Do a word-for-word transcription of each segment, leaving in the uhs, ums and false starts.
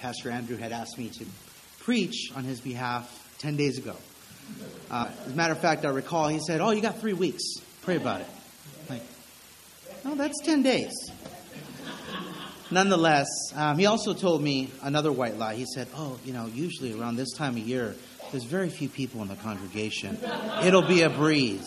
Pastor Andrew had asked me to preach on his behalf ten days ago. Uh, as a matter of fact, I recall he said, oh, you got three weeks. Pray about it. I'm like, oh, that's ten days. Nonetheless, um, he also told me another white lie. He said, oh, you know, usually around this time of year, there's very few people in the congregation. It'll be a breeze.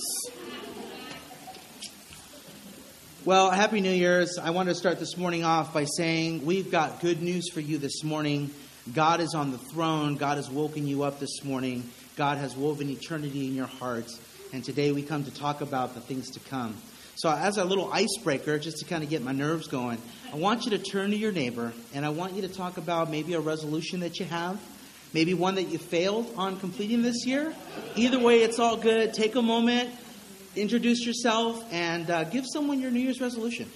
Well, Happy New Year's. I want to start this morning off by saying we've got good news for you this morning. God is on the throne. God has woken you up this morning. God has woven eternity in your hearts. And today we come to talk about the things to come. So as a little icebreaker, just to kind of get my nerves going, I want you to turn to your neighbor and I want you to talk about maybe a resolution that you have, maybe one that you failed on completing this year. Either way, it's all good. Take a moment, introduce yourself, and uh, give someone your New Year's resolution.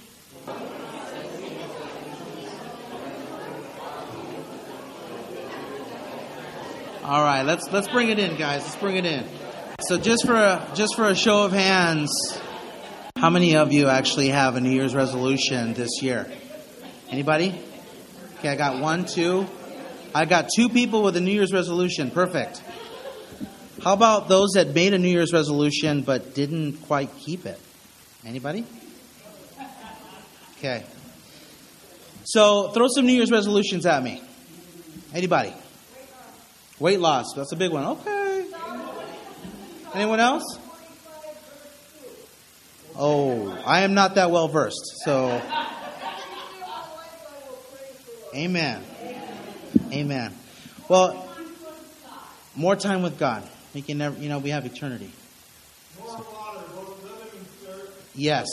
All right, let's let's bring it in, guys. Let's bring it in. So just for a, just for a show of hands, how many of you actually have a New Year's resolution this year? Anybody? Okay, I got one, two. I got two people with a New Year's resolution. Perfect. How about those that made a New Year's resolution but didn't quite keep it? Anybody? Okay. So throw some New Year's resolutions at me. Anybody? Weight loss. That's a big one. Okay. Anyone else? Oh, I am not that well versed. So, amen. Amen. Well, more time with God. We can never, you know, we have eternity. So, yes.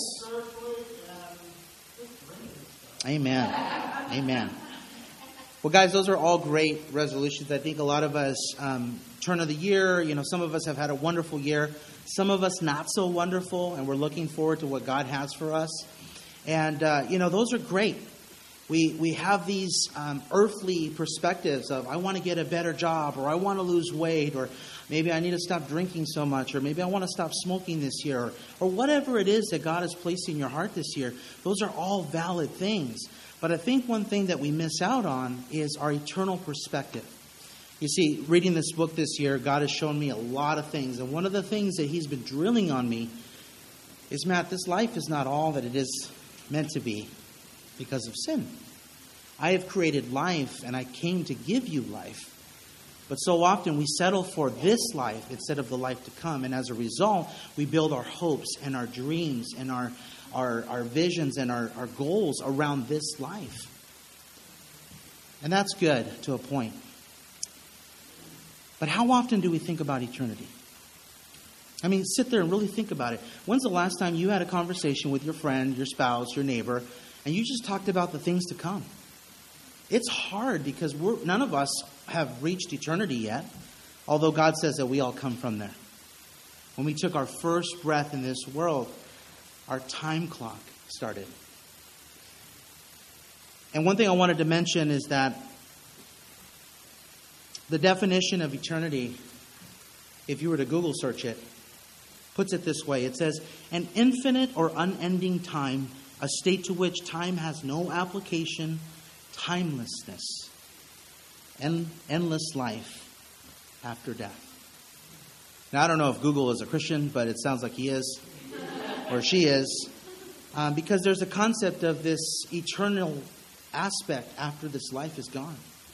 Amen. Amen. Well, guys, those are all great resolutions. I think a lot of us, um, turn of the year, you know, some of us have had a wonderful year. Some of us not so wonderful, and we're looking forward to what God has for us. And, uh, you know, those are great. We we have these um, earthly perspectives of, I want to get a better job, or I want to lose weight, or maybe I need to stop drinking so much, or maybe I want to stop smoking this year, or, or whatever it is that God has placed in your heart this year. Those are all valid things. But I think one thing that we miss out on is our eternal perspective. You see, reading this book this year, God has shown me a lot of things. And one of the things that He's been drilling on me is, Matt, this life is not all that it is meant to be because of sin. I have created life, and I came to give you life. But so often we settle for this life instead of the life to come. And as a result, we build our hopes and our dreams and our our, our visions and our, our goals around this life. And that's good to a point. But how often do we think about eternity? I mean, sit there and really think about it. When's the last time you had a conversation with your friend, your spouse, your neighbor, and you just talked about the things to come? It's hard because we're, none of us have reached eternity yet, although God says that we all come from there. When we took our first breath in this world, our time clock started. And one thing I wanted to mention is that the definition of eternity, if you were to Google search it, puts it this way. It says, an infinite or unending time, a state to which time has no application, timelessness, and endless life after death. Now, I don't know if Google is a Christian, but it sounds like he is, or she is, um, because there's a concept of this eternal aspect after this life is gone.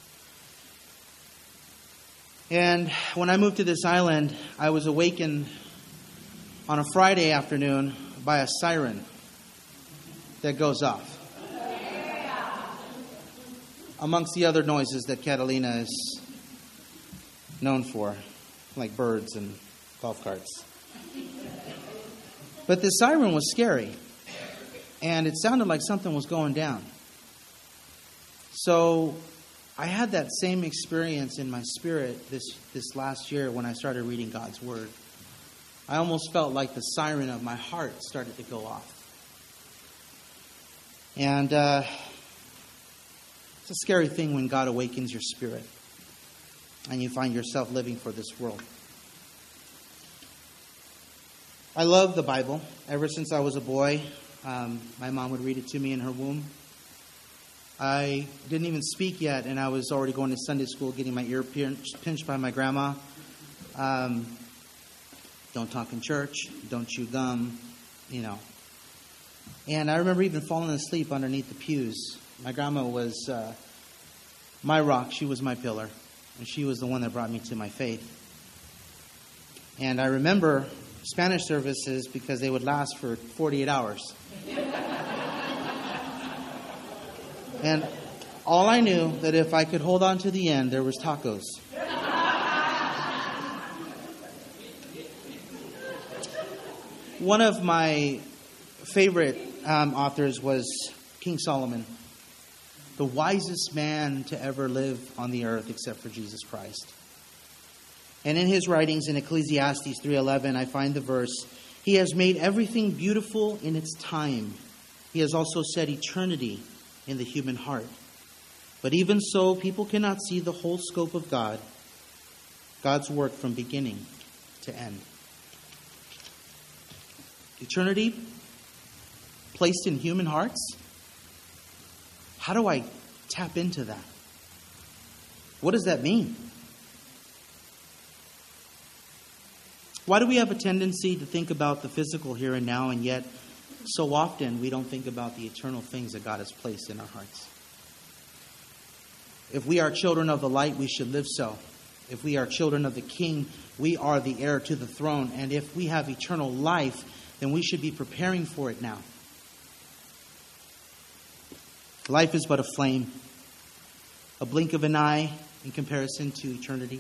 And when I moved to this island, I was awakened on a Friday afternoon by a siren that goes off, amongst the other noises that Catalina is known for, like birds and golf carts. But the siren was scary, and it sounded like something was going down. So I had that same experience in my spirit this, this last year when I started reading God's Word. I almost felt like the siren of my heart started to go off. And uh, it's a scary thing when God awakens your spirit and you find yourself living for this world. I love the Bible. Ever since I was a boy, um, my mom would read it to me in her womb. I didn't even speak yet, and I was already going to Sunday school, getting my ear pinched, pinched by my grandma. Um, don't talk in church, don't chew gum, you know. And I remember even falling asleep underneath the pews. My grandma was uh, my rock. She was my pillar. And she was the one that brought me to my faith. And I remember Spanish services because they would last for forty-eight hours. And all I knew that if I could hold on to the end, there was tacos. One of my favorite um, authors was King Solomon, the wisest man to ever live on the earth except for Jesus Christ. And in his writings in Ecclesiastes three eleven, I find the verse, "He has made everything beautiful in its time. He has also set eternity in the human heart. But even so, people cannot see the whole scope of God, God's work from beginning to end." Eternity placed in human hearts? How do I tap into that? What does that mean? Why do we have a tendency to think about the physical here and now, and yet so often we don't think about the eternal things that God has placed in our hearts? If we are children of the light, we should live so. If we are children of the King, we are the heir to the throne. And if we have eternal life, then we should be preparing for it now. Life is but a flame, a blink of an eye in comparison to eternity.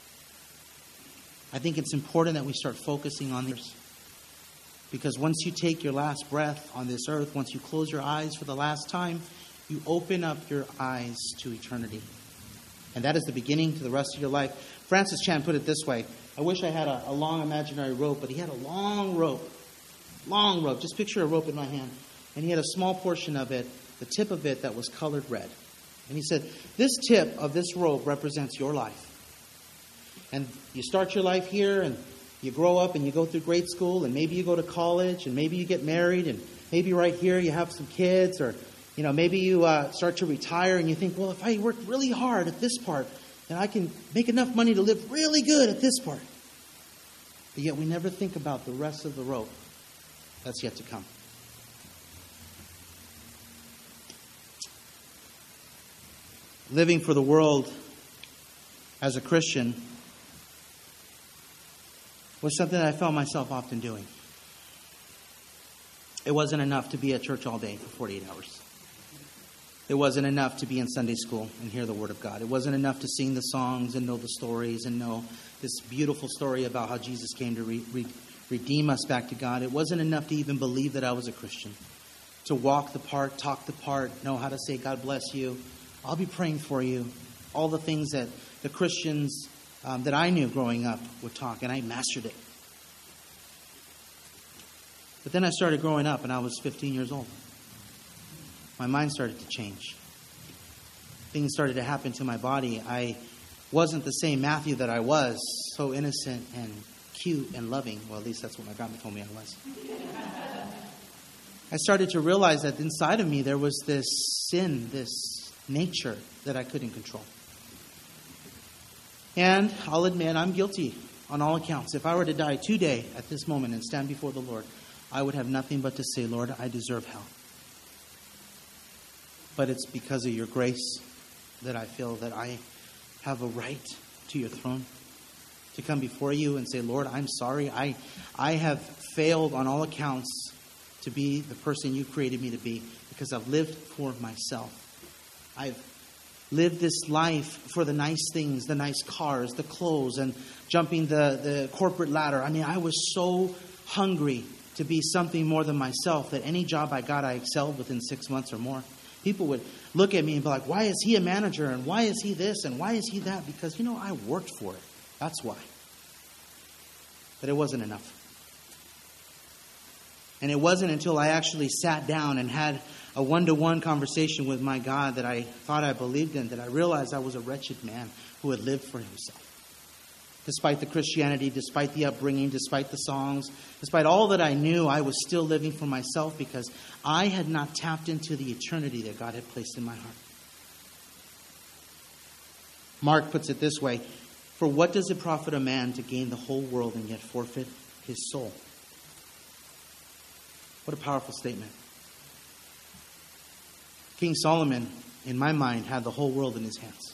I think it's important that we start focusing on this. Because once you take your last breath on this earth, once you close your eyes for the last time, you open up your eyes to eternity. And that is the beginning to the rest of your life. Francis Chan put it this way. I wish I had a, a long imaginary rope, but he had a long rope. Long rope. Just picture a rope in my hand. And he had a small portion of it, the tip of it, that was colored red. And he said, this tip of this rope represents your life. And you start your life here, and you grow up, and you go through grade school, and maybe you go to college, and maybe you get married, and maybe right here you have some kids, or you know, maybe you uh, start to retire, and you think, well, if I work really hard at this part, then I can make enough money to live really good at this part. But yet we never think about the rest of the rope that's yet to come. Living for the world as a Christian was something that I found myself often doing. It wasn't enough to be at church all day for forty-eight hours. It wasn't enough to be in Sunday school and hear the Word of God. It wasn't enough to sing the songs and know the stories and know this beautiful story about how Jesus came to re- re- redeem us back to God. It wasn't enough to even believe that I was a Christian. To walk the part, talk the part, know how to say, God bless you. I'll be praying for you. All the things that the Christians um, that I knew growing up would talk, and I mastered it. But then I started growing up, and I was fifteen years old. My mind started to change. Things started to happen to my body. I wasn't the same Matthew that I was, so innocent and cute and loving. Well, at least that's what my grandma told me I was. I started to realize that inside of me there was this sin, this nature that I couldn't control. And I'll admit, I'm guilty on all accounts. If I were to die today at this moment and stand before the Lord, I would have nothing but to say, Lord, I deserve hell. But it's because of your grace that I feel that I have a right to your throne, to come before you and say, Lord, I'm sorry. I, I have failed on all accounts to be the person you created me to be because I've lived for myself. I've lived this life for the nice things, the nice cars, the clothes, and jumping the, the corporate ladder. I mean, I was so hungry to be something more than myself that any job I got, I excelled within six months or more. People would look at me and be like, why is he a manager? And why is he this? And why is he that? Because, you know, I worked for it. That's why. But it wasn't enough. And it wasn't until I actually sat down and had a one-to-one conversation with my God that I thought I believed in, that I realized I was a wretched man who had lived for himself. Despite the Christianity, despite the upbringing, despite the songs, despite all that I knew, I was still living for myself because I had not tapped into the eternity that God had placed in my heart. Mark puts it this way: for what does it profit a man to gain the whole world and yet forfeit his soul? What a powerful statement. King Solomon, in my mind, had the whole world in his hands.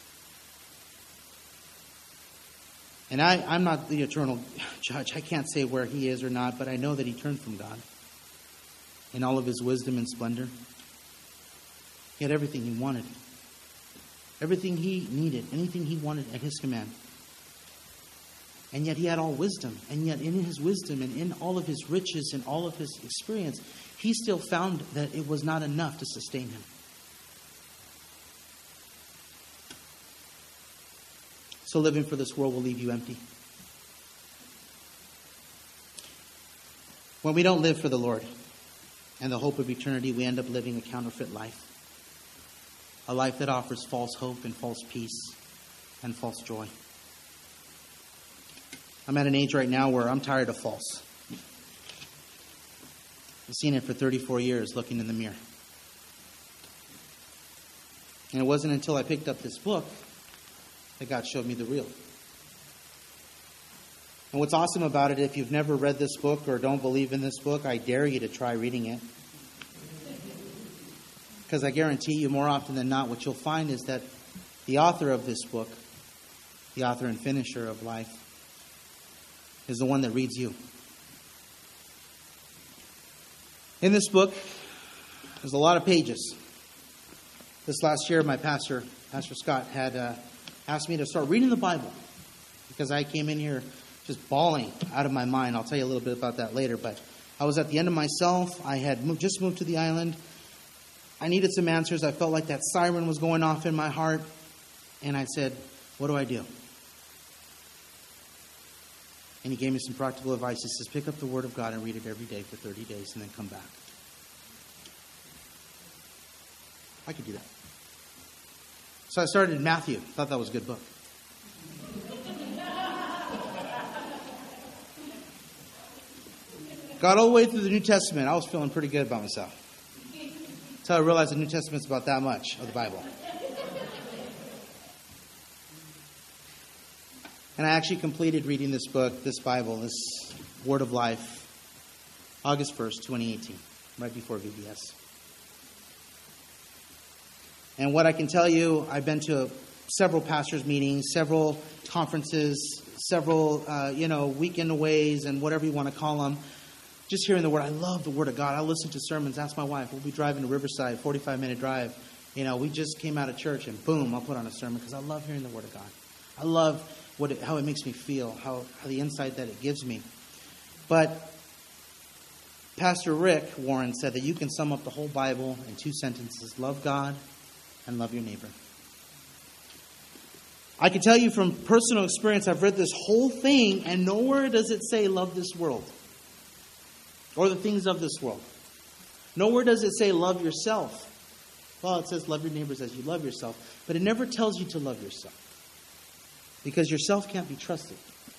And I, I'm not the eternal judge. I can't say where he is or not, but I know that he turned from God in all of his wisdom and splendor. He had everything he wanted. Everything he needed, anything he wanted at his command. And yet he had all wisdom. And yet in his wisdom and in all of his riches and all of his experience, he still found that it was not enough to sustain him. So living for this world will leave you empty. When we don't live for the Lord and the hope of eternity, we end up living a counterfeit life. A life that offers false hope and false peace and false joy. I'm at an age right now where I'm tired of false. I've seen it for thirty-four years looking in the mirror. And it wasn't until I picked up this book that God showed me the real. And what's awesome about it, if you've never read this book or don't believe in this book, I dare you to try reading it. Because I guarantee you, more often than not, what you'll find is that the author of this book, the author and finisher of life, is the one that reads you. In this book, there's a lot of pages. This last year, my pastor, Pastor Scott, had uh, asked me to start reading the Bible because I came in here just bawling out of my mind. I'll tell you a little bit about that later, but I was at the end of myself. I had moved, just moved to the island. I needed some answers. I felt like that siren was going off in my heart. And I said, what do I do? And he gave me some practical advice. He says, pick up the Word of God and read it every day for thirty days and then come back. I could do that. So I started in Matthew. Thought that was a good book. Got all the way through the New Testament. I was feeling pretty good about myself. Until I realized the New Testament's about that much of the Bible. And I actually completed reading this book, this Bible, this Word of Life, August first, twenty eighteen, right before V B S. And what I can tell you, I've been to several pastors' meetings, several conferences, several, uh, you know, weekend aways and whatever you want to call them. Just hearing the Word. I love the Word of God. I listen to sermons. Ask my wife. We'll be driving to Riverside, forty-five minute drive. You know, we just came out of church and boom, I'll put on a sermon because I love hearing the Word of God. I love what it, how it makes me feel, how, how the insight that it gives me. But Pastor Rick Warren said that you can sum up the whole Bible in two sentences. Love God and love your neighbor. I can tell you from personal experience, I've read this whole thing and nowhere does it say love this world or the things of this world. Nowhere does it say love yourself. Well, it says love your neighbors as you love yourself, but it never tells you to love yourself because yourself can't be trusted.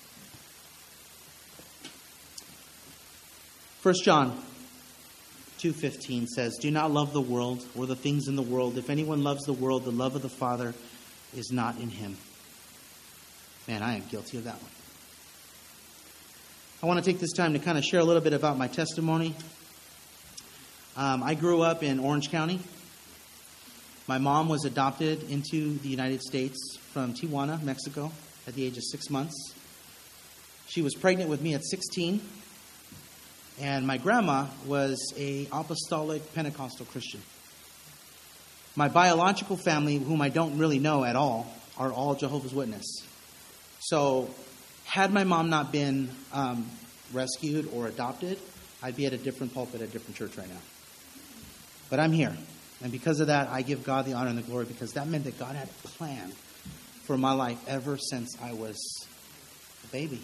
First John two fifteen says, do not love the world or the things in the world. If anyone loves the world, the love of the Father is not in him. Man, I am guilty of that one. I want to take this time to kind of share a little bit about my testimony. Um, I grew up in Orange County. My mom was adopted into the United States from Tijuana, Mexico, at the age of six months. She was pregnant with me at sixteen. And my grandma was an apostolic Pentecostal Christian. My biological family, whom I don't really know at all, are all Jehovah's Witness. So, had my mom not been um, rescued or adopted, I'd be at a different pulpit at a different church right now. But I'm here. And because of that, I give God the honor and the glory because that meant that God had a plan for my life ever since I was a baby.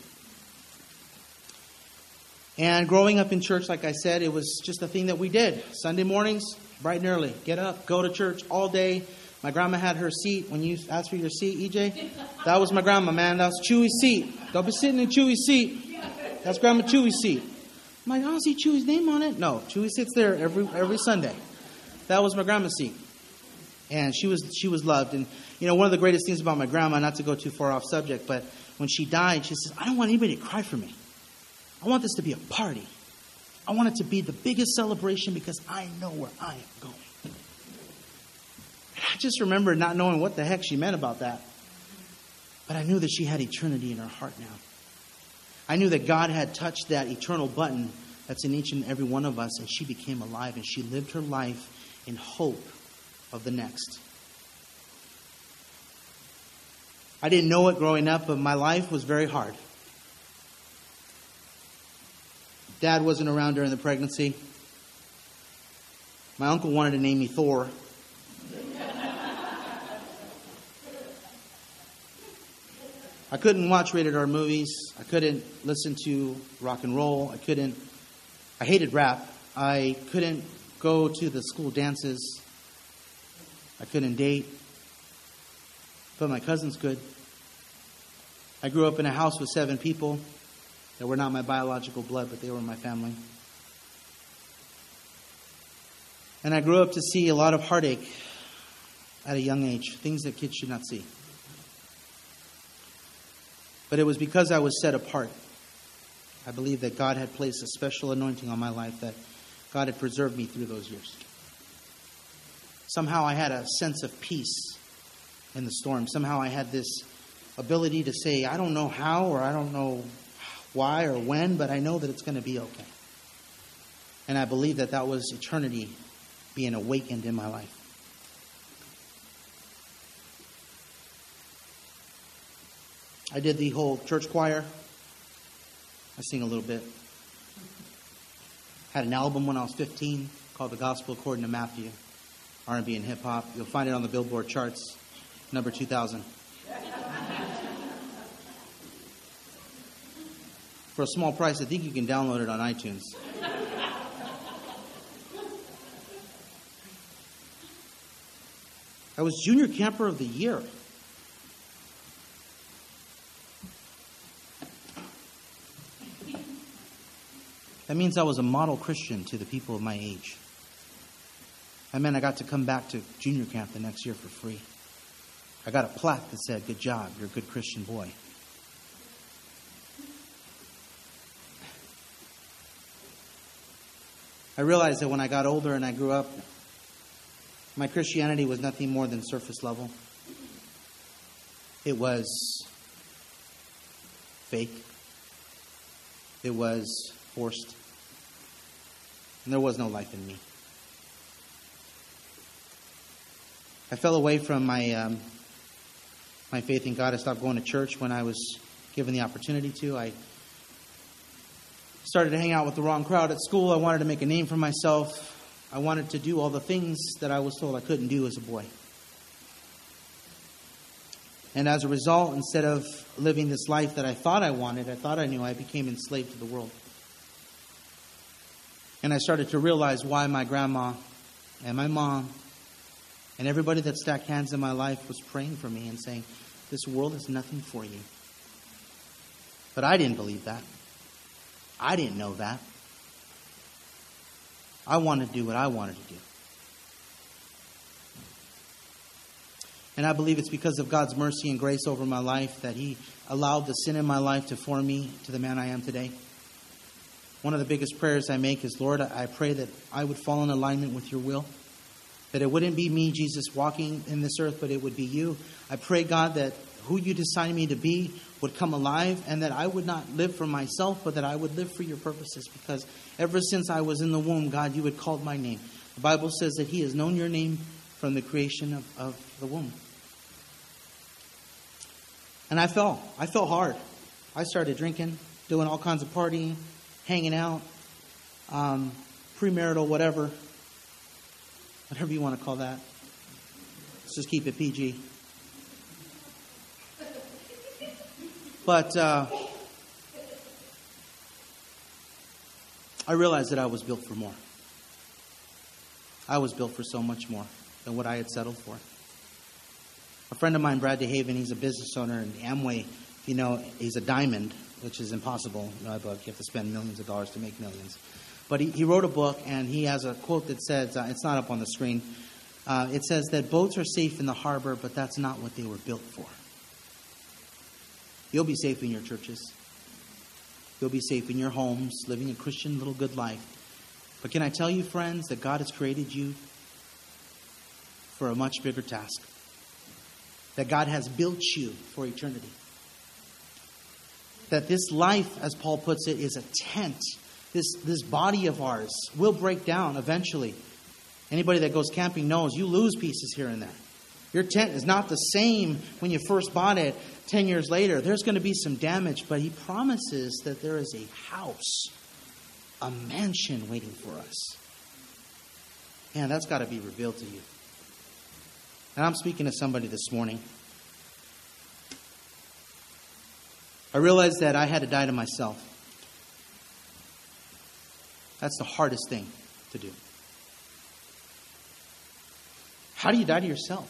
And growing up in church, like I said, it was just a thing that we did. Sunday mornings, bright and early, get up, go to church all day. My grandma had her seat. When you asked for your seat, E J, that was my grandma, man. That was Chewy's seat. Don't be sitting in Chewy's seat. That's Grandma Chewy's seat. I'm like, I don't see Chewy's name on it. No, Chewy sits there every every Sunday. That was my grandma's seat. And she was she was loved. And, you know, one of the greatest things about my grandma, not to go too far off subject, but when she died, she says, I don't want anybody to cry for me. I want this to be a party. I want it to be the biggest celebration because I know where I am going. And I just remember not knowing what the heck she meant about that. But I knew that she had eternity in her heart now. I knew that God had touched that eternal button that's in each and every one of us, and she became alive, and she lived her life in hope of the next. I didn't know it growing up, but my life was very hard. Dad wasn't around during the pregnancy. My uncle wanted to name me Thor. I couldn't watch rated R movies. I couldn't listen to rock and roll. I couldn't. I hated rap. I couldn't go to the school dances. I couldn't date. But my cousins could. I grew up in a house with seven people that were not my biological blood, but they were my family. And I grew up to see a lot of heartache at a young age, things that kids should not see. But it was because I was set apart. I believe that God had placed a special anointing on my life, that God had preserved me through those years. Somehow I had a sense of peace in the storm. Somehow I had this ability to say, I don't know how or I don't know why or when, but I know that it's going to be okay. And I believe that that was eternity being awakened in my life. I did the whole church choir. I sing a little bit. Had an album when I was fifteen called The Gospel According to Matthew, R and B and hip hop. You'll find it on the Billboard charts, number two thousand. For a small price, I think you can download it on iTunes. I was Junior Camper of the Year. That means I was a model Christian to the people of my age. That meant I got to come back to junior camp the next year for free. I got a plaque that said, good job, you're a good Christian boy. I realized that when I got older and I grew up, my Christianity was nothing more than surface level. It was fake. It was forced. And there was no life in me. I fell away from my um, my faith in God. I stopped going to church when I was given the opportunity to. I started to hang out with the wrong crowd at school. I wanted to make a name for myself. I wanted to do all the things that I was told I couldn't do as a boy. And as a result, instead of living this life that I thought I wanted, I thought I knew, I became enslaved to the world. And I started to realize why my grandma and my mom and everybody that stacked hands in my life was praying for me and saying, this world is nothing for you. But I didn't believe that. I didn't know that. I wanted to do what I wanted to do. And I believe it's because of God's mercy and grace over my life that He allowed the sin in my life to form me to the man I am today. One of the biggest prayers I make is, Lord, I pray that I would fall in alignment with your will. That it wouldn't be me, Jesus, walking in this earth, but it would be you. I pray, God, that who you designed me to be would come alive, and that I would not live for myself, but that I would live for your purposes. Because ever since I was in the womb, God, you had called my name. The Bible says that He has known your name from the creation of, of the womb. And I fell. I fell hard. I started drinking, doing all kinds of partying, hanging out, um, premarital, whatever. Whatever you want to call that. Let's just keep it P G. But uh, I realized that I was built for more. I was built for so much more than what I had settled for. A friend of mine, Brad DeHaven, he's a business owner in Amway. You know, he's a diamond, which is impossible. You know, you have to spend millions of dollars to make millions. But he, he wrote a book, and he has a quote that says, uh, it's not up on the screen, Uh, it says that boats are safe in the harbor, but that's not what they were built for. You'll be safe in your churches. You'll be safe in your homes, living a Christian little good life. But can I tell you, friends, that God has created you for a much bigger task. That God has built you for eternity. That this life, as Paul puts it, is a tent. This, this body of ours will break down eventually. Anybody that goes camping knows you lose pieces here and there. Your tent is not the same when you first bought it ten years later. There's going to be some damage, but he promises that there is a house, a mansion waiting for us. Man, that's got to be revealed to you. And I'm speaking to somebody this morning. I realized that I had to die to myself. That's the hardest thing to do. How do you die to yourself?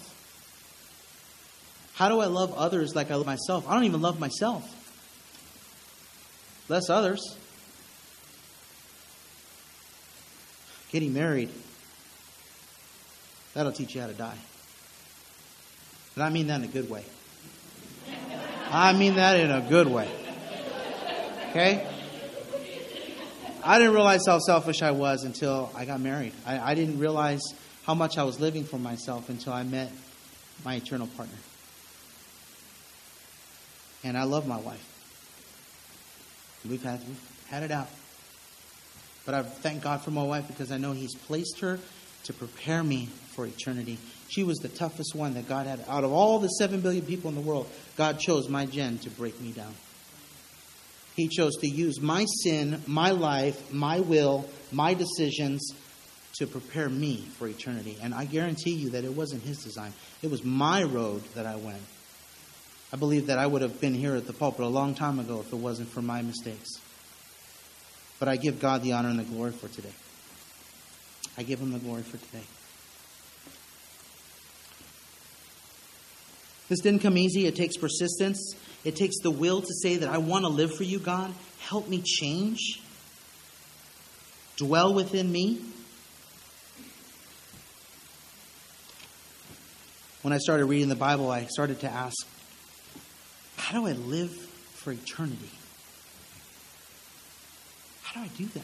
How do I love others like I love myself? I don't even love myself. Less others. Getting married, that'll teach you how to die. But I mean that in a good way. I mean that in a good way. Okay? I didn't realize how selfish I was until I got married. I, I didn't realize how much I was living for myself until I met my eternal partner. And I love my wife. We've had, we've had it out. But I thank God for my wife because I know He's placed her to prepare me for eternity. She was the toughest one that God had. Out of all the seven billion people in the world, God chose my Jen to break me down. He chose to use my sin, my life, my will, my decisions to prepare me for eternity. And I guarantee you that it wasn't His design. It was my road that I went. I believe that I would have been here at the pulpit a long time ago if it wasn't for my mistakes. But I give God the honor and the glory for today. I give Him the glory for today. This didn't come easy. It takes persistence. It takes the will to say that I want to live for you, God. Help me change. Dwell within me. When I started reading the Bible, I started to ask, how do I live for eternity? How do I do that?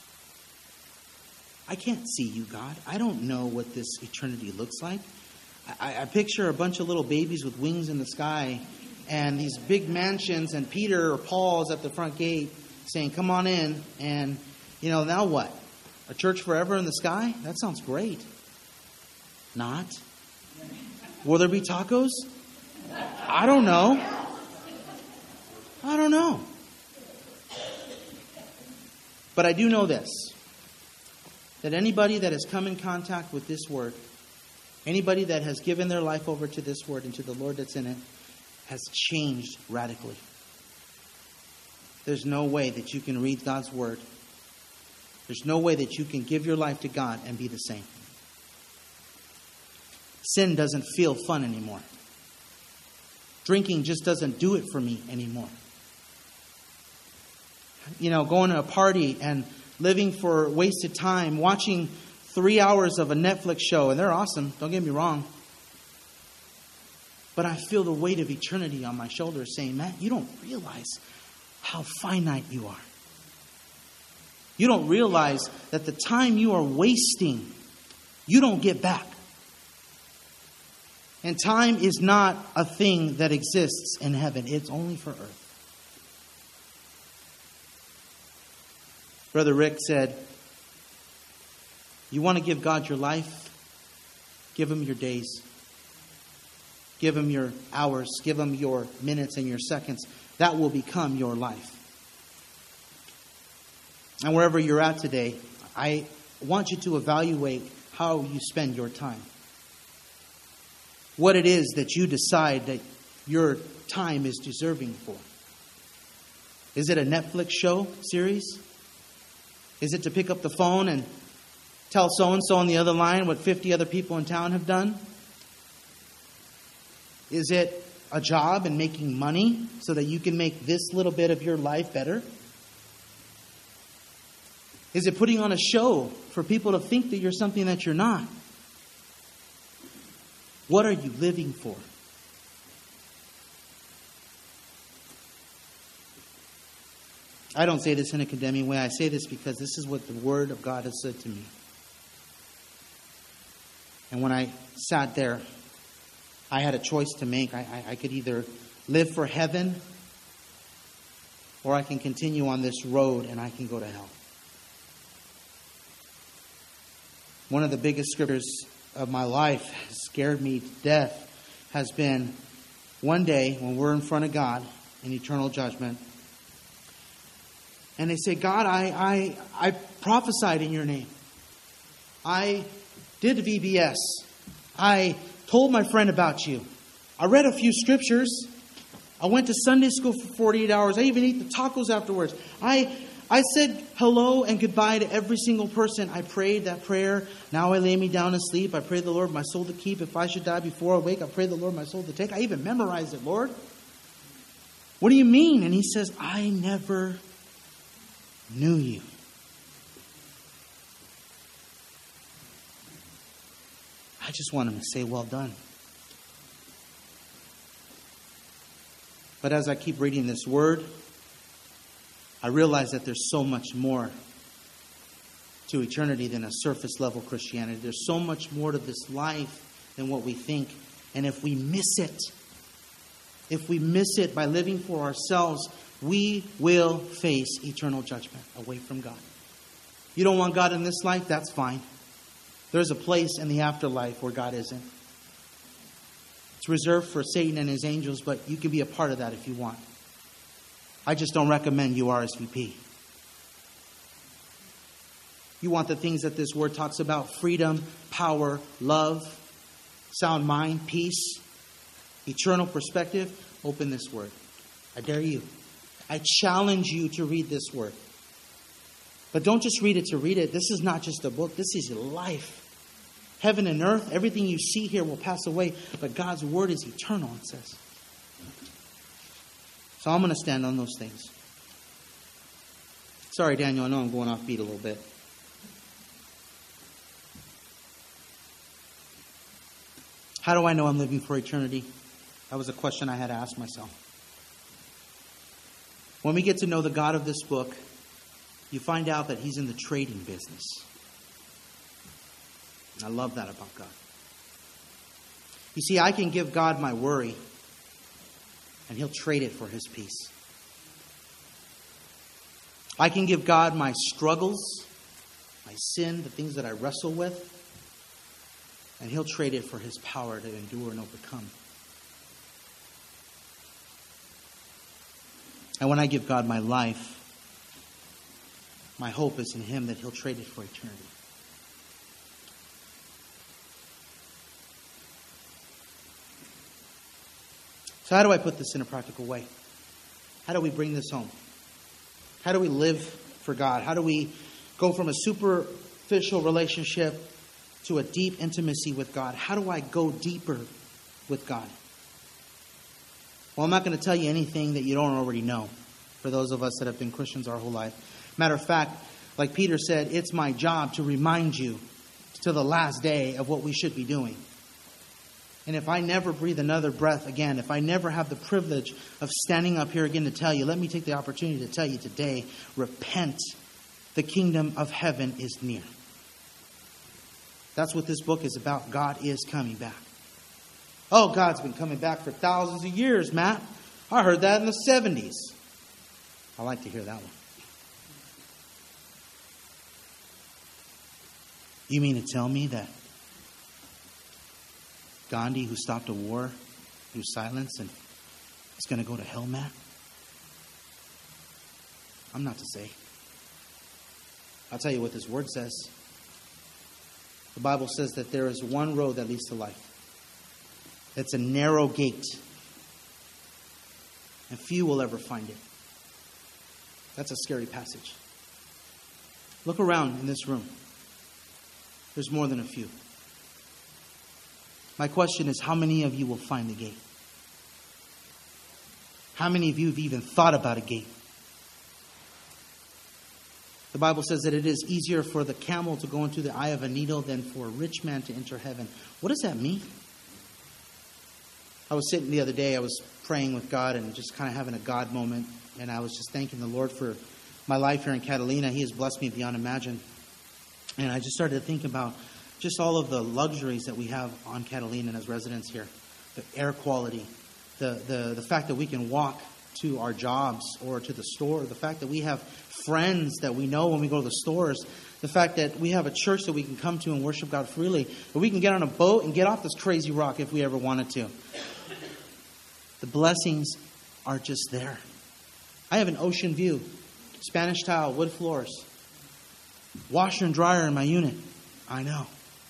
I can't see you, God. I don't know what this eternity looks like. I, I picture a bunch of little babies with wings in the sky and these big mansions, and Peter or Paul is at the front gate saying, come on in. And, you know, now what? A church forever in the sky? That sounds great. Not. Will there be tacos? I don't know. I don't know. But I do know this, that anybody that has come in contact with this word, anybody that has given their life over to this word and to the Lord that's in it, has changed radically. There's no way that you can read God's word. There's no way that you can give your life to God and be the same. Sin doesn't feel fun anymore. Drinking just doesn't do it for me anymore. You know, going to a party and living for wasted time, watching three hours of a Netflix show, and they're awesome, don't get me wrong. But I feel the weight of eternity on my shoulders saying, Matt, you don't realize how finite you are. You don't realize that the time you are wasting, you don't get back. And time is not a thing that exists in heaven. It's only for earth. Brother Rick said, you want to give God your life? Give Him your days. Give Him your hours. Give Him your minutes and your seconds. That will become your life. And wherever you're at today, I want you to evaluate how you spend your time. What it is that you decide that your time is deserving for. Is it a Netflix show series? Is it to pick up the phone and tell so-and-so on the other line what fifty other people in town have done? Is it a job and making money so that you can make this little bit of your life better? Is it putting on a show for people to think that you're something that you're not? What are you living for? I don't say this in a condemning way. I say this because this is what the Word of God has said to me. And when I sat there, I had a choice to make. I, I, I could either live for heaven, or I can continue on this road and I can go to hell. One of the biggest scriptures of my life, scared me to death, has been one day when we're in front of God in eternal judgment. And they say, God, I, I, I prophesied in your name. I did V B S. I told my friend about you. I read a few scriptures. I went to Sunday school for forty-eight hours. I even ate the tacos afterwards. I I said hello and goodbye to every single person. I prayed that prayer. Now I lay me down to sleep. I pray the Lord my soul to keep. If I should die before I wake, I pray the Lord my soul to take. I even memorized it, Lord. What do you mean? And he says, I never knew you. I just want him to say, well done. But as I keep reading this word, I realize that there's so much more to eternity than a surface level Christianity. There's so much more to this life than what we think. And if we miss it, if we miss it by living for ourselves, we will face eternal judgment away from God. You don't want God in this life? That's fine. There's a place in the afterlife where God isn't. It's reserved for Satan and his angels, but you can be a part of that if you want. I just don't recommend you R S V P. You want the things that this word talks about: freedom, power, love, sound mind, peace, eternal perspective. Open this word. I dare you. I challenge you to read this word. But don't just read it to read it. This is not just a book. This is your life. Heaven and earth, everything you see here will pass away, but God's word is eternal, it says. So I'm going to stand on those things. Sorry, Daniel, I know I'm going off beat a little bit. How do I know I'm living for eternity? That was a question I had to ask myself. When we get to know the God of this book, you find out that He's in the trading business. And I love that about God. You see, I can give God my worry, and He'll trade it for His peace. I can give God my struggles, my sin, the things that I wrestle with, and He'll trade it for His power to endure and overcome. And when I give God my life, my hope is in Him that He'll trade it for eternity. So how do I put this in a practical way? How do we bring this home? How do we live for God? How do we go from a superficial relationship to a deep intimacy with God? How do I go deeper with God? Well, I'm not going to tell you anything that you don't already know, for those of us that have been Christians our whole life. Matter of fact, like Peter said, it's my job to remind you to the last day of what we should be doing. And if I never breathe another breath again, if I never have the privilege of standing up here again to tell you, let me take the opportunity to tell you today, repent. The kingdom of heaven is near. That's what this book is about. God is coming back. Oh, God's been coming back for thousands of years, Matt. I heard that in the seventies. I like to hear that one. You mean to tell me that Gandhi, who stopped a war through silence, and is going to go to hell, Matt? I'm not to say. I'll tell you what this word says. The Bible says that there is one road that leads to life. It's a narrow gate. And few will ever find it. That's a scary passage. Look around in this room. There's more than a few. My question is, how many of you will find the gate? How many of you have even thought about a gate? The Bible says that it is easier for the camel to go into the eye of a needle than for a rich man to enter heaven. What does that mean? I was sitting the other day, I was praying with God and just kind of having a God moment. And I was just thanking the Lord for my life here in Catalina. He has blessed me beyond imagine. And I just started to think about just all of the luxuries that we have on Catalina as residents here. The air quality, the, the, the fact that we can walk to our jobs or to the store, the fact that we have friends that we know when we go to the stores, the fact that we have a church that we can come to and worship God freely, that we can get on a boat and get off this crazy rock if we ever wanted to. The blessings are just there. I have an ocean view, Spanish tile, wood floors, washer and dryer in my unit. I know.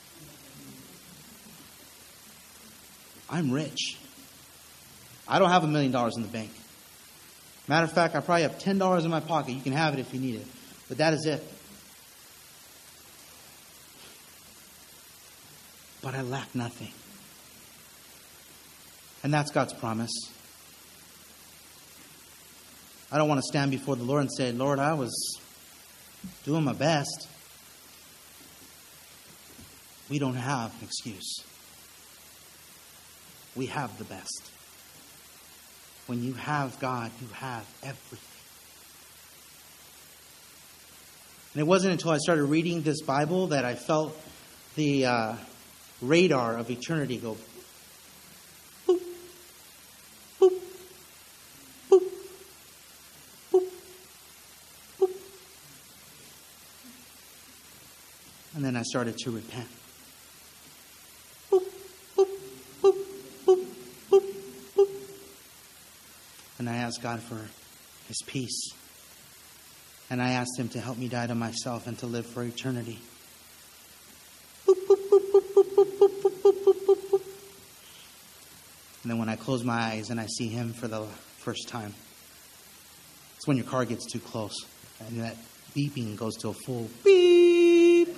I'm rich. I don't have a million dollars in the bank. Matter of fact, I probably have ten dollars in my pocket. You can have it if you need it. But that is it. But I lack nothing. And that's God's promise. I don't want to stand before the Lord and say, Lord, I was doing my best. We don't have an excuse. We have the best. When you have God, you have everything. And it wasn't until I started reading this Bible that I felt the uh, radar of eternity go boop, boop, boop, boop, boop. And then I started to repent. Boop, boop, boop, boop, boop, boop. And I asked God for His peace. And I asked Him to help me die to myself and to live for eternity. Boop, boop, boop, boop, boop, boop, boop, boop, boop, boop, boop. And then when I close my eyes and I see Him for the first time, it's when your car gets too close and that beeping goes to a full beep.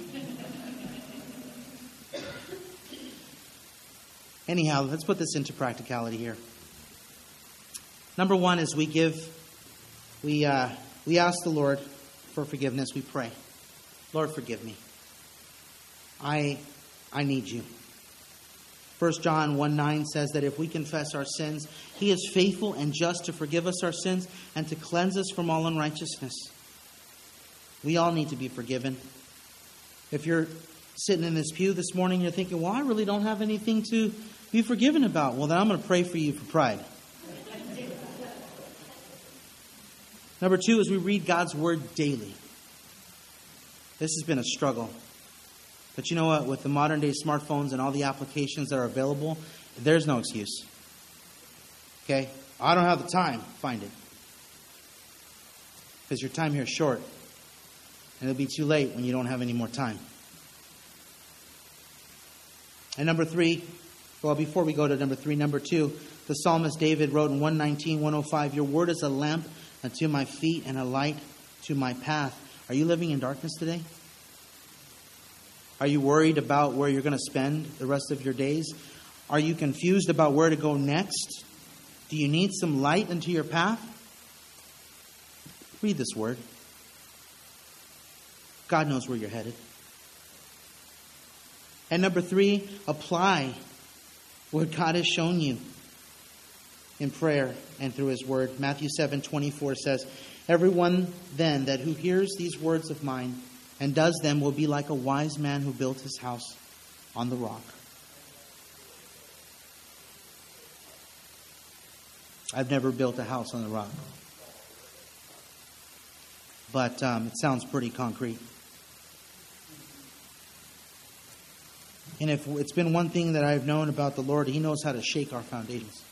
Anyhow, let's put this into practicality here. Number one is we give, we uh, we ask the Lord for forgiveness. We pray, Lord, forgive me. I I need you. First John one nine says that if we confess our sins, He is faithful and just to forgive us our sins and to cleanse us from all unrighteousness. We all need to be forgiven. If you're sitting in this pew this morning, you're thinking, well, I really don't have anything to be forgiven about. Well, then I'm going to pray for you for pride. Number two is we read God's Word daily. This has been a struggle. But you know what? With the modern day smartphones and all the applications that are available, there's no excuse. Okay? I don't have the time. Find it. Because your time here is short. And it'll be too late when you don't have any more time. And number three, well, before we go to number three, number two, the psalmist David wrote in one nineteen, one oh five, your word is a lamp unto my feet and a light to my path. Are you living in darkness today? Are you worried about where you're going to spend the rest of your days? Are you confused about where to go next? Do you need some light into your path? Read this word. God knows where you're headed. And number three, apply what God has shown you in prayer and through His Word. Matthew seven twenty-four says, everyone then that who hears these words of mine and does them will be like a wise man who built his house on the rock. I've never built a house on the rock. But um, it sounds pretty concrete. And if it's been one thing that I've known about the Lord, He knows how to shake our foundations.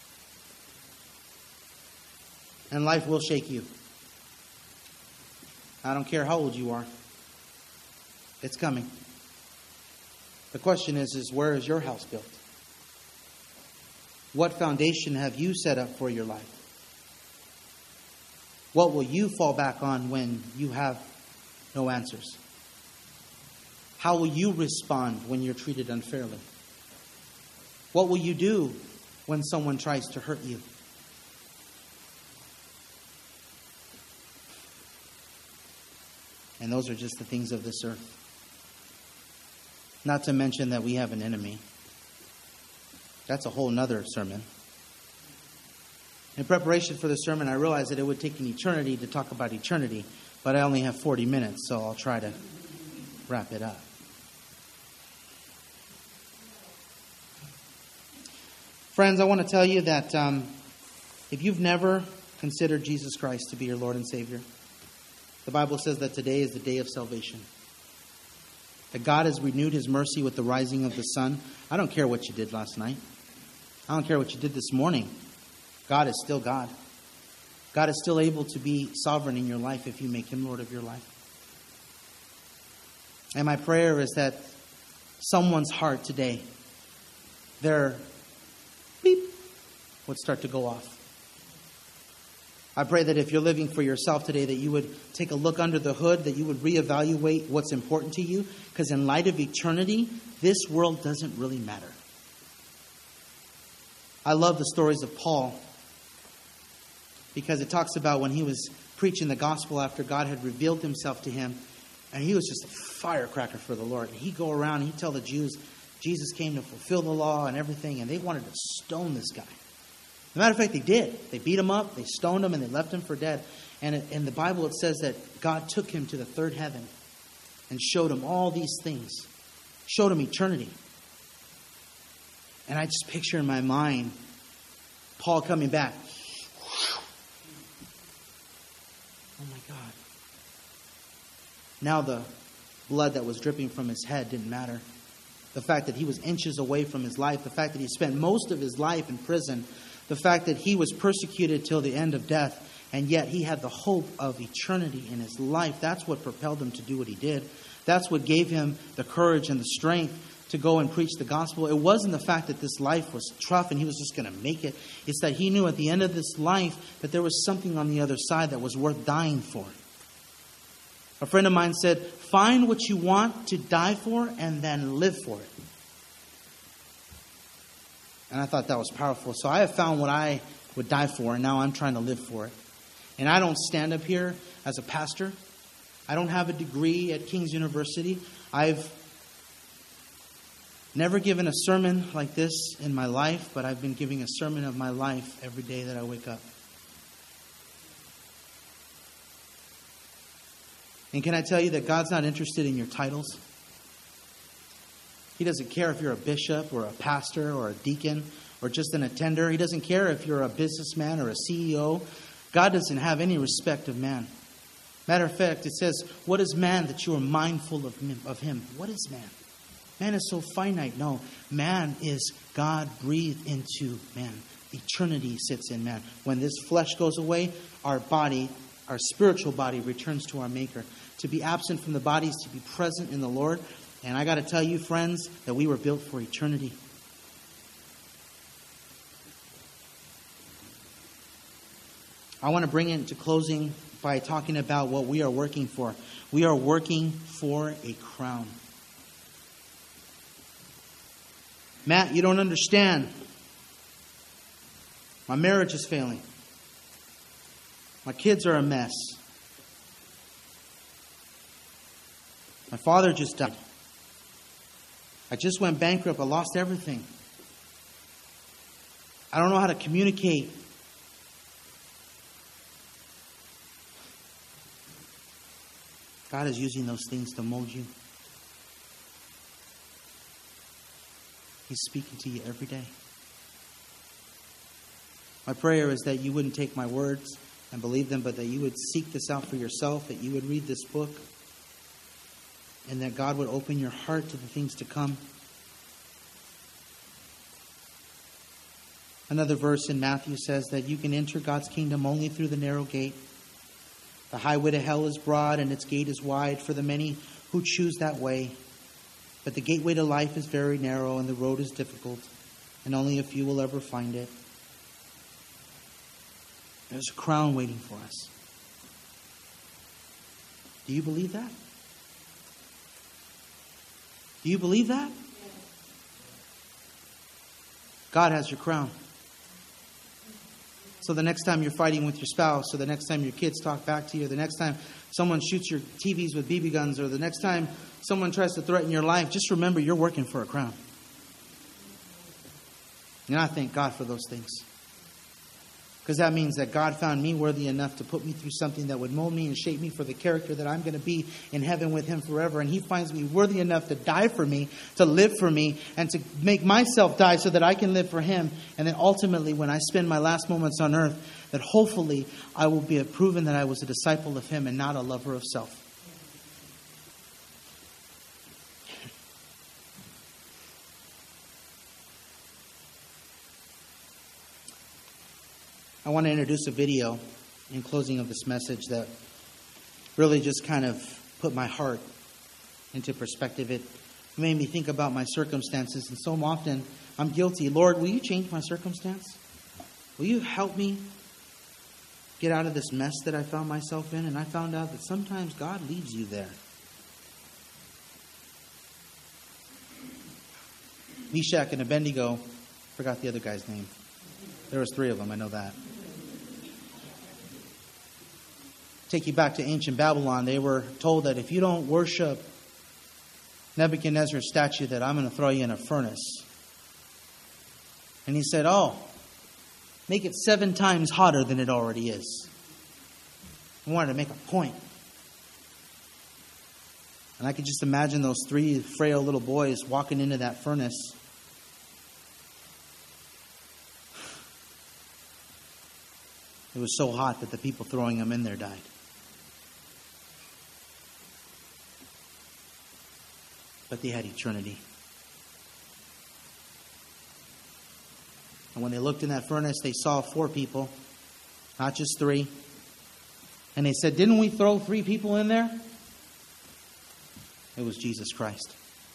And life will shake you. I don't care how old you are. It's coming. The question is, is where is your house built? What foundation have you set up for your life? What will you fall back on when you have no answers? How will you respond when you're treated unfairly? What will you do when someone tries to hurt you? And those are just the things of this earth. Not to mention that we have an enemy. That's a whole nother sermon. In preparation for the sermon, I realized that it would take an eternity to talk about eternity, but I only have forty minutes, so I'll try to wrap it up. Friends, I want to tell you that um, if you've never considered Jesus Christ to be your Lord and Savior, the Bible says that today is the day of salvation. That God has renewed His mercy with the rising of the sun. I don't care what you did last night. I don't care what you did this morning. God is still God. God is still able to be sovereign in your life if you make Him Lord of your life. And my prayer is that someone's heart today, their beep, would start to go off. I pray that if you're living for yourself today, that you would take a look under the hood, that you would reevaluate what's important to you. Because in light of eternity, this world doesn't really matter. I love the stories of Paul, because it talks about when he was preaching the gospel after God had revealed Himself to him, and he was just a firecracker for the Lord. And he'd go around and he'd tell the Jews Jesus came to fulfill the law and everything, and they wanted to stone this guy. As a matter of fact, they did. They beat him up, they stoned him, and they left him for dead. And in the Bible it says that God took him to the third heaven and showed him all these things. Showed him eternity. And I just picture in my mind Paul coming back. Oh my God. Now the blood that was dripping from his head didn't matter. The fact that he was inches away from his life, the fact that he spent most of his life in prison, the fact that he was persecuted till the end of death, and yet he had the hope of eternity in his life. That's what propelled him to do what he did. That's what gave him the courage and the strength to go and preach the gospel. It wasn't the fact that this life was tough and he was just going to make it. It's that he knew at the end of this life that there was something on the other side that was worth dying for. A friend of mine said, find what you want to die for and then live for it. And I thought that was powerful. So I have found what I would die for, and now I'm trying to live for it. And I don't stand up here as a pastor. I don't have a degree at King's University. I've never given a sermon like this in my life, but I've been giving a sermon of my life every day that I wake up. And can I tell you that God's not interested in your titles? He doesn't care if you're a bishop or a pastor or a deacon or just an attender. He doesn't care if you're a businessman or a C E O. God doesn't have any respect of man. Matter of fact, it says, what is man that you are mindful of him? Of him? What is man? Man is so finite. No, man is God breathed into man. Eternity sits in man. When this flesh goes away, our body, our spiritual body returns to our Maker. To be absent from the body is to be present in the Lord. And I got to tell you, friends, that we were built for eternity. I want to bring it to closing by talking about what we are working for. We are working for a crown. Matt, you don't understand. My marriage is failing. My kids are a mess. My father just died. I just went bankrupt. I lost everything. I don't know how to communicate. God is using those things to mold you. He's speaking to you every day. My prayer is that you wouldn't take my words and believe them, but that you would seek this out for yourself, that you would read this book, and that God would open your heart to the things to come. Another verse in Matthew says that you can enter God's kingdom only through the narrow gate. The highway to hell is broad and its gate is wide for the many who choose that way. But the gateway to life is very narrow and the road is difficult, and only a few will ever find it. There's a crown waiting for us. Do you believe that? Do you believe that? God has your crown. So the next time you're fighting with your spouse, or the next time your kids talk back to you, or the next time someone shoots your T Vs with B B guns, or the next time someone tries to threaten your life, just remember you're working for a crown. And I thank God for those things. Because that means that God found me worthy enough to put me through something that would mold me and shape me for the character that I'm going to be in heaven with Him forever. And He finds me worthy enough to die for me, to live for me, and to make myself die so that I can live for Him. And then ultimately, when I spend my last moments on earth, that hopefully I will be proven that I was a disciple of Him and not a lover of self. I want to introduce a video in closing of this message that really just kind of put my heart into perspective. It made me think about my circumstances, and so often I'm guilty. Lord, will you change my circumstance? Will you help me get out of this mess that I found myself in? And I found out that sometimes God leaves you there. Meshach and Abednego, forgot the other guy's name. There was three of them, I know that. Take you back to ancient Babylon. They were told that if you don't worship Nebuchadnezzar's statue, that I'm going to throw you in a furnace. And he said, oh, make it seven times hotter than it already is. I wanted to make a point. And I could just imagine those three frail little boys walking into that furnace. It was so hot that the people throwing them in there died. But they had eternity. And when they looked in that furnace, they saw four people, not just three. And they said, didn't we throw three people in there? It was Jesus Christ.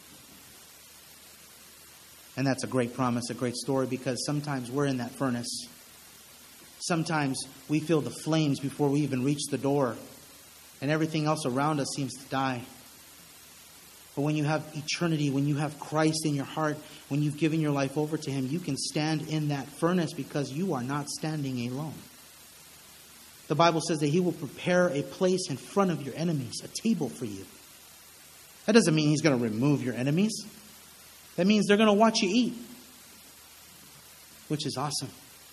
And that's a great promise, a great story, because sometimes we're in that furnace. Sometimes we feel the flames before we even reach the door, and everything else around us seems to die. But when you have eternity, when you have Christ in your heart, when you've given your life over to Him, you can stand in that furnace because you are not standing alone. The Bible says that He will prepare a place in front of your enemies, a table for you. That doesn't mean He's going to remove your enemies. That means they're going to watch you eat, which is awesome.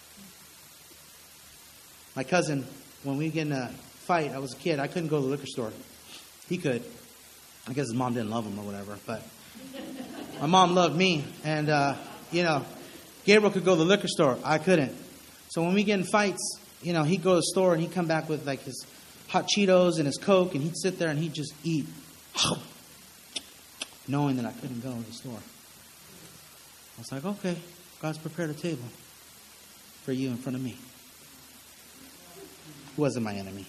My cousin, when we get in a fight, I was a kid, I couldn't go to the liquor store. He could. I guess his mom didn't love him or whatever. But my mom loved me. And, uh, you know, Gabriel could go to the liquor store. I couldn't. So when we get in fights, you know, he'd go to the store and he'd come back with like his hot Cheetos and his Coke. And he'd sit there and he'd just eat. Knowing that I couldn't go to the store. I was like, okay, God's prepared a table for you in front of me. Who wasn't my enemy.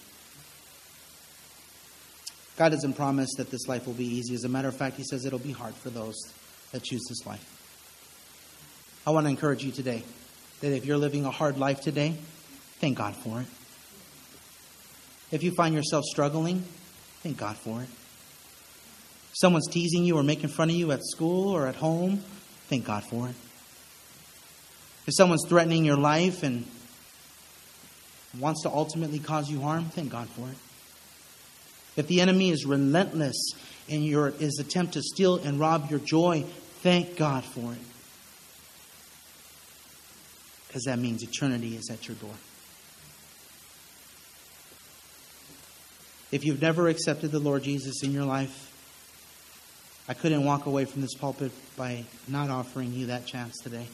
God doesn't promise that this life will be easy. As a matter of fact, He says it'll be hard for those that choose this life. I want to encourage you today that if you're living a hard life today, thank God for it. If you find yourself struggling, thank God for it. If someone's teasing you or making fun of you at school or at home, thank God for it. If someone's threatening your life and wants to ultimately cause you harm, thank God for it. If the enemy is relentless in your his attempt to steal and rob your joy, thank God for it. Because that means eternity is at your door. If you've never accepted the Lord Jesus in your life, I couldn't walk away from this pulpit by not offering you that chance today.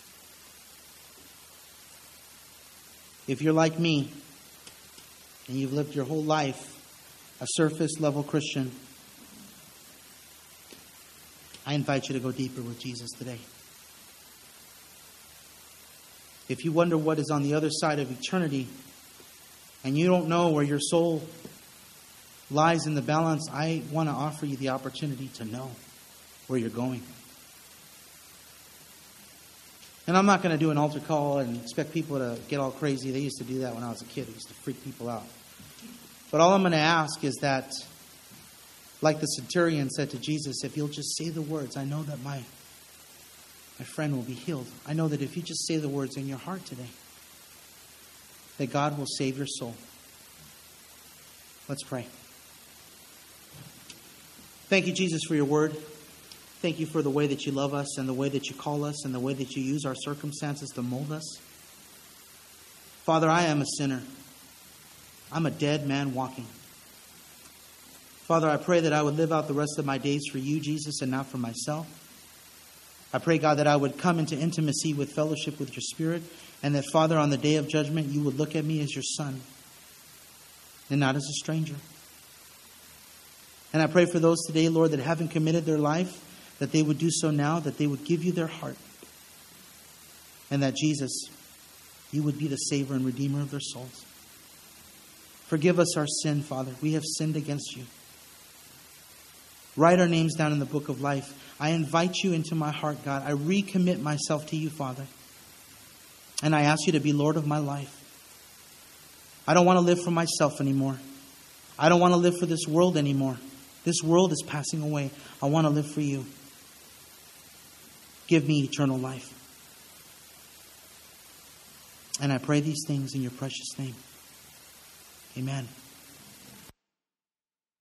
If you're like me, and you've lived your whole life a surface level Christian, I invite you to go deeper with Jesus today. If you wonder what is on the other side of eternity, and you don't know where your soul lies in the balance, I want to offer you the opportunity to know where you're going. And I'm not going to do an altar call and expect people to get all crazy. They used to do that when I was a kid. It used to freak people out. But all I'm going to ask is that, like the centurion said to Jesus, if you'll just say the words, I know that my, my friend will be healed. I know that if you just say the words in your heart today, that God will save your soul. Let's pray. Thank you, Jesus, for your word. Thank you for the way that you love us and the way that you call us and the way that you use our circumstances to mold us. Father, I am a sinner. I'm a dead man walking. Father, I pray that I would live out the rest of my days for you, Jesus, and not for myself. I pray, God, that I would come into intimacy with fellowship with your Spirit, and that, Father, on the day of judgment, you would look at me as your son and not as a stranger. And I pray for those today, Lord, that haven't committed their life, that they would do so now, that they would give you their heart, and that, Jesus, you would be the Savior and Redeemer of their souls. Forgive us our sin, Father. We have sinned against you. Write our names down in the book of life. I invite you into my heart, God. I recommit myself to you, Father. And I ask you to be Lord of my life. I don't want to live for myself anymore. I don't want to live for this world anymore. This world is passing away. I want to live for you. Give me eternal life. And I pray these things in your precious name. Amen.